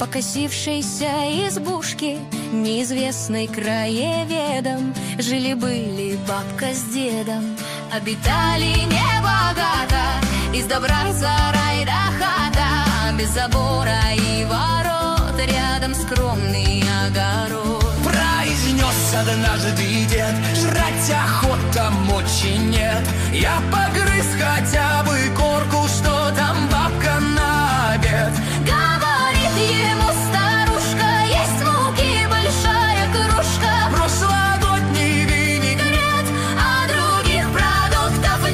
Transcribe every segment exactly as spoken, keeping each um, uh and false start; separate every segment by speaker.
Speaker 1: покосившейся избушке, неизвестной краеведом, жили-были бабка с дедом. Обитали небогато, из добра сарай да хата, без забора и ворот, рядом скромный огород.
Speaker 2: Произнес однажды дед: жрать охота, мочи нет. Я погрыз хотя бы корку, что там бабка на обед.
Speaker 1: Говорит ему старушка: есть муки большая кружка,
Speaker 2: прошлогодний винегрет,
Speaker 1: а других продуктов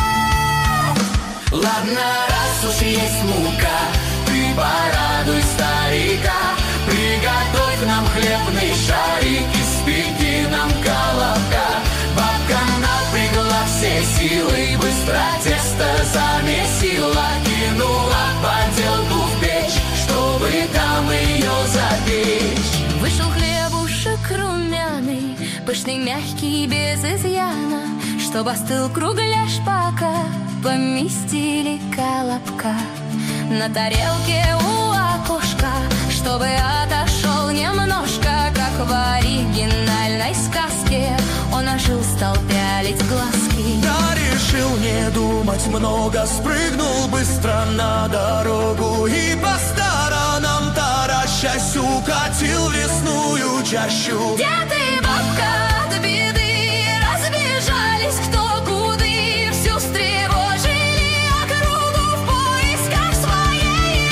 Speaker 1: нет.
Speaker 2: Ладно, раз уж есть мука, ты порадуй старика. Приготовь нам хлебный шарик, испеки нам колобка. Бабка напрягла все силы, быстро тесто замесила, кинула поделку в печь, чтобы там ее запечь.
Speaker 1: Вышел хлебушек румяный, пышный, мягкий, без изъяна. Чтоб остыл кругляш пока, поместили колобка на тарелке у окошка, чтобы отошел немножко, как в оригинальной сказке. Он ожил, стал пялить глазки.
Speaker 2: Да решил не думать много, спрыгнул быстро на дорогу и по сторонам таращась укатил в лесную чащу.
Speaker 1: Дед и бабка от беды разбежались кто куды, всю встревожили округу в поисках своей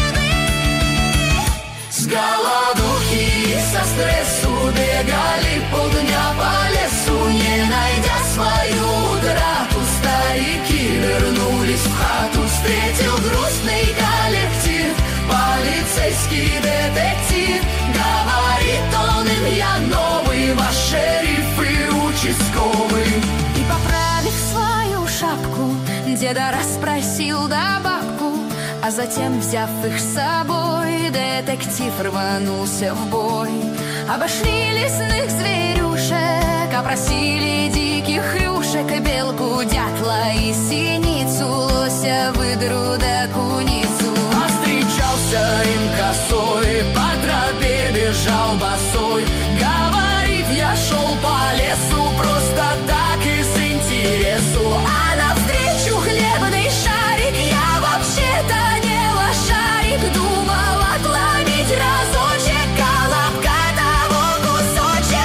Speaker 1: еды.
Speaker 2: С голодухи, со стрессу бегали полдня по лесу, не найдя свою утрату, старики вернулись в хату. Встретил грустный коллектив, полицейский детектив. Говорит он им: я новый ваш шериф и участковый.
Speaker 1: И, поправив свою шапку, деда расспросил да бабку, а затем, взяв их с собой, детектив рванулся в бой. Обошли лесных зверюшек, опросили диких хрюшек, белку, дятла и синицу, лося, выдру да куницу.
Speaker 2: А встречался им косой, по тропе бежал босой. Говорит: я шел по лесу просто так, из интересу.
Speaker 1: А навстречу хлебный шарик, я вообще-то не лошарик, думал отломить разочек колобка того кусочек.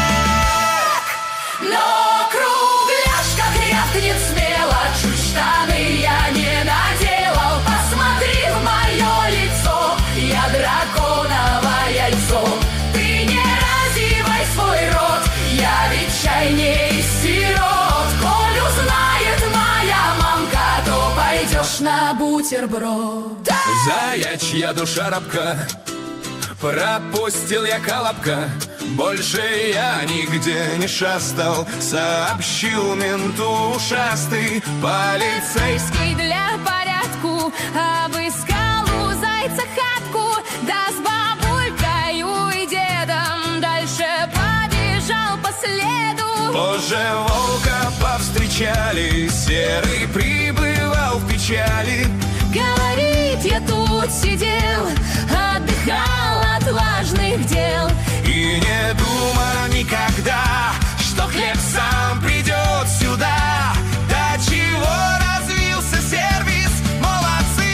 Speaker 2: Но кругляш как рявкнет смело: чуть штаны я не наделал. Посмотри в мое лицо, я драконово яйцо. Ты не разевай свой рот, я ведь чай не из сирот. Коль узнает моя мамка, то пойдешь на бутерброд. Да!
Speaker 3: Заячья душа рабка, пропустил я колобка. Больше я нигде не шастал, сообщил менту ушастый. Полицейский
Speaker 1: для порядку обыскал у зайца хатку, да с бабулькою и дедом дальше побежал по следу.
Speaker 3: позже волка повстречали, серый прибывал в печали.
Speaker 1: Говорит, я тут сидел, отдыхал от важных дел.
Speaker 3: И не думал никогда, что хлеб сам придет сюда. До чего развился сервис, молодцы,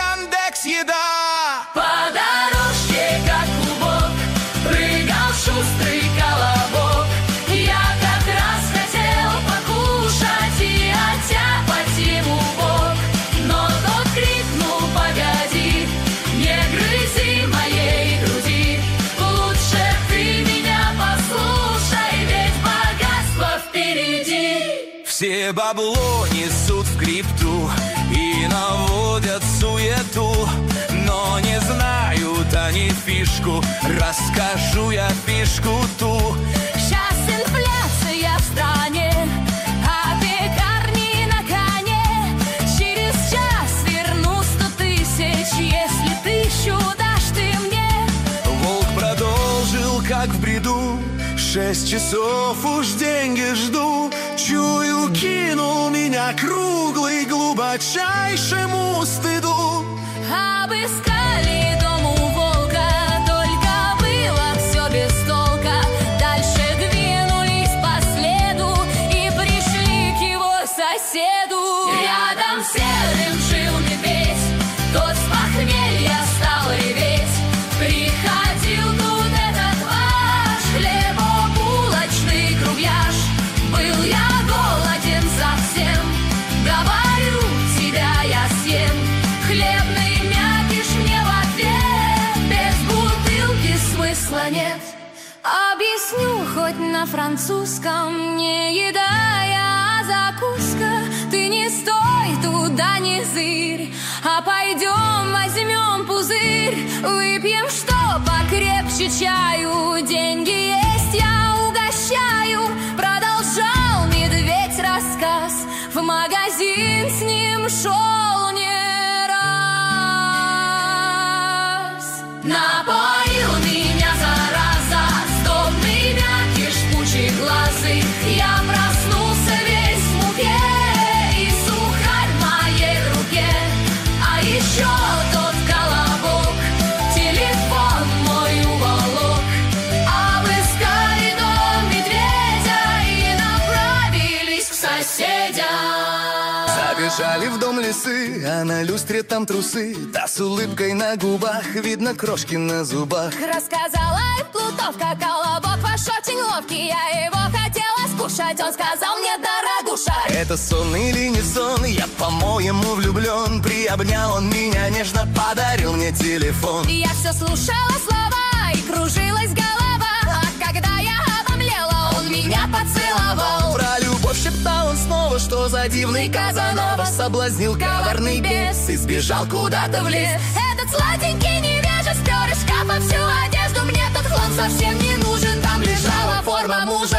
Speaker 3: Яндекс.Еда.
Speaker 2: По дорожке, как клубок, прыгал шустрый колобок. Я как раз хотел покушать и оттяпать ему бок, но тот крикнул: погоди, не грызи моей груди, лучше ты меня послушай, ведь богатство впереди.
Speaker 3: Все бабло несут в крипту и наводят суету, но не знают они фишку, расскажу я фишку ту.
Speaker 1: Сейчас инфляция в стране, а пекарни на коне. Через час верну сто тысяч, если тысячу дашь ты мне.
Speaker 3: Волк продолжил, как в бреду: шесть часов уж деньги жду. Чую, кинул меня круглый глубочайшему стыду.
Speaker 1: Обыскали дом у волка, на французском, не еда, а закуска. Ты не стой, туда не зырь, а пойдем возьмем пузырь, выпьем что покрепче чаю. Деньги есть, я угощаю. Продолжал медведь рассказ, в магазин с ним шел не раз. Напоил меня зараза, сдобный мякиш, пучеглазый. Я проснулся весь в муке, и сухарь в моей руке, а еще тот колобок телефон мой уволок. Обыскали дом медведя и направились к соседям.
Speaker 3: Забежали в дом лисы, а на люстре там трусы. Та с улыбкой на губах, видно крошки на зубах.
Speaker 1: Рассказала им плутовка, колобок ваш очень ловкий. Я его хотела скушать, он сказал мне: дорогуша,
Speaker 3: это сон или не сон, я по-моему влюблен. Приобнял он меня нежно, подарил мне телефон.
Speaker 1: я все слушала слова, и кружилась голова. А когда я обомлела, он меня поцеловал.
Speaker 3: Про любовь шептал он снова, что за дивный Казанова. Соблазнил коварный бес и сбежал куда-то в лес.
Speaker 1: Этот сладенький невежа спер из шкафа всю одежду. Мне тот хлам совсем не нужен, там лежала форма мужа.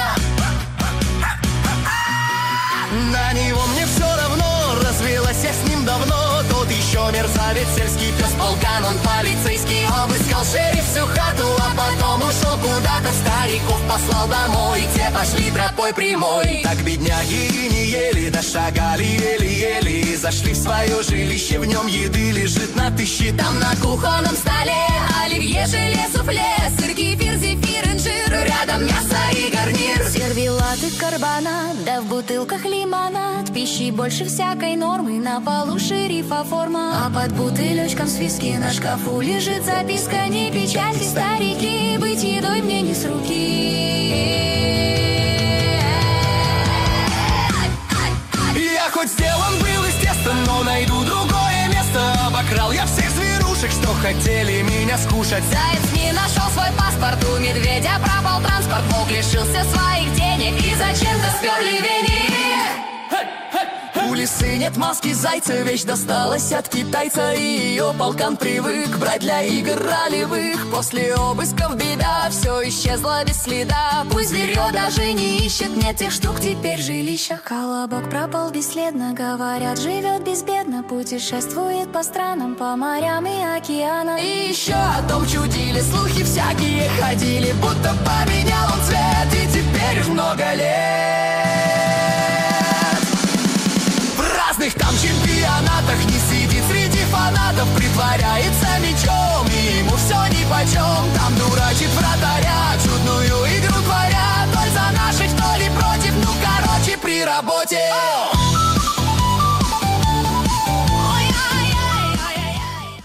Speaker 3: На него мне все равно, развелась я с ним давно. Тот еще мерзавец, сельский пес, полкан, он полицейский. Обыскал шериф всю хату, а потом ушел куда-то. Стариков послал домой, те пошли тропой прямой. Так бедняги и не ели, дошагали еле-еле, и зашли в свое жилище, в нем еды лежит на тысячи.
Speaker 1: Там на кухонном столе оливье, желе, суфле, сыр, кефир, зефир, инжир, рядом мясо и гарнир. Сервелаты, карбонат, да в бутылках лимонад. Пищи больше всякой нормы, на полу шерифа форма. А под бутылечком с виски на шкафу лежит записка: не печальте, старики, быть едой мне не с руки.
Speaker 3: Я хоть сделан был естественно, но найду другое место. Обокрал я всех зверушек, что хотели меня скушать.
Speaker 1: Заяц не нашел свой паспорт, у медведя пропал транспорт. Волк лишился своих денег и зачем-то сперли веник.
Speaker 3: У лисы нет маски зайца, вещь досталась от китайца, и ее полкан привык брать для игр ролевых. После обысков беда, все исчезло без следа. Пусть зверье даже не ищет, нет тех штук теперь жилища.
Speaker 1: Колобок пропал бесследно, говорят, живет безбедно. Путешествует по странам, по морям и океанам.
Speaker 3: И еще о том чудили, слухи всякие ходили, будто поменял он цвет, и теперь уж много лет в разных там чемпионатах не сидит среди фанатов. Притворяется мечом, и ему все нипочем. Там дурачит вратаря, чудную